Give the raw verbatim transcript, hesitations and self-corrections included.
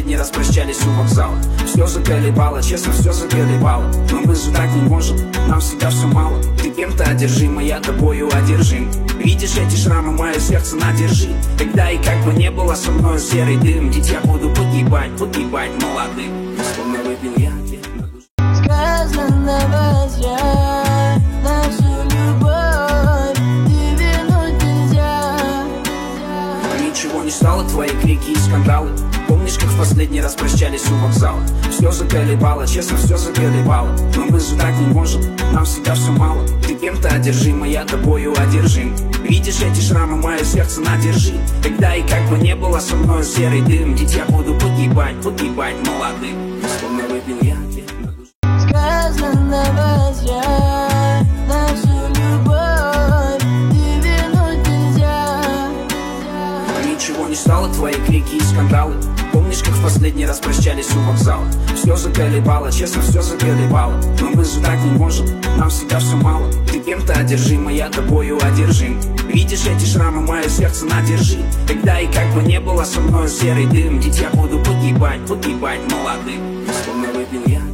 последний раз прощались у вокзала. Все заколебало, честно, все заколебало. Но мы же так не можем, нам всегда все мало. Ты кем-то одержима, я тобою одержим. Видишь эти шрамы, мое сердце надержи. Тогда и как бы не было со мной серый дым. Ведь я буду погибать, погибать молодым. Словно выпил я на душу. Сказанного зря, нашу любовь и вернуть нельзя. Ничего не стало, твои крики и скандалы. Помнишь, как в последний раз прощались у вокзала? Все заколебало, честно, все заколебало. Но мы же так не можем, нам всегда все мало. Ты кем-то одержима, я тобою одержим. Видишь эти шрамы, мое сердце надержи. Тогда и как бы не было со мной серый дым. Ведь я буду погибать, погибать молодым. Словно выпил я на душу. Сказанного зря, нашу любовь и вернуть нельзя. Ничего не стало, твои крики и скандалы. Помнишь, как в последний раз прощались у вокзала? Все заколебало, честно, все заколебало. Но мы же так не можем, нам всегда все мало. Ты кем-то одержима, я тобою одержим. Видишь эти шрамы, мое сердце надержи. Тогда и как бы не было со мной серый дым. Ведь я буду погибать, погибать молодым. Словно выпил я